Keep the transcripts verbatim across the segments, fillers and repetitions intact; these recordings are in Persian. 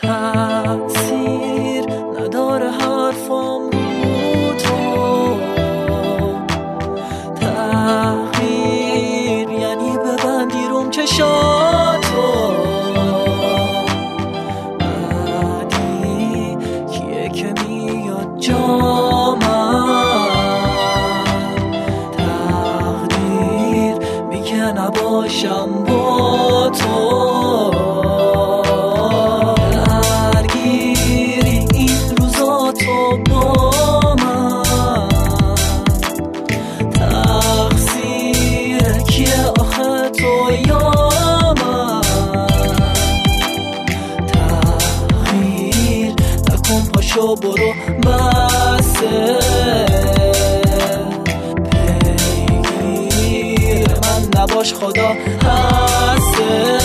تأثیر نداره حرفام رو تو، تغییر یعنی ببندی روم چشاتو. بعدی کیه که میاد جا من، تقدیر میگه نباشم با تو. شو برو بسه، پیگیر من نباش خدا هسته.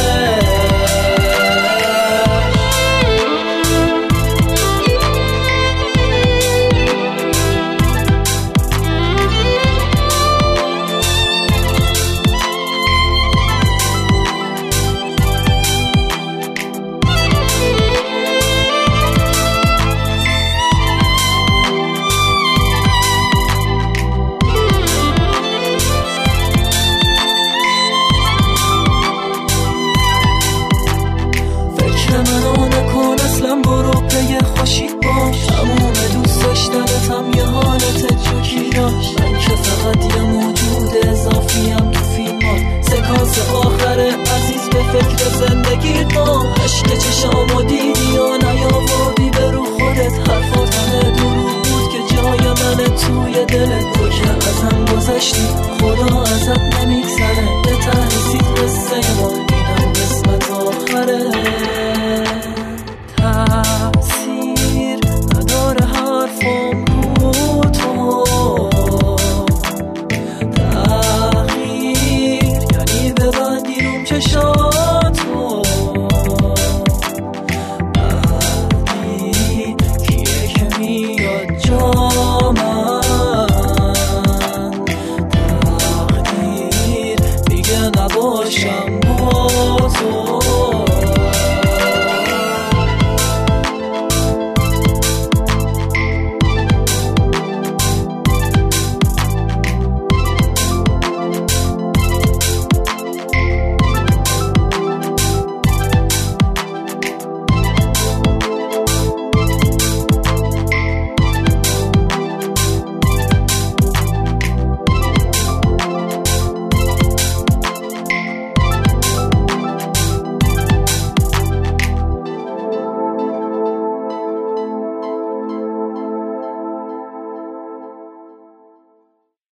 تموم دوست داشتنتم یه حالت جوکی داشت، من که فقط یه موجود اضافیم تو فیلمات. سکانس آخر عزیز به فکر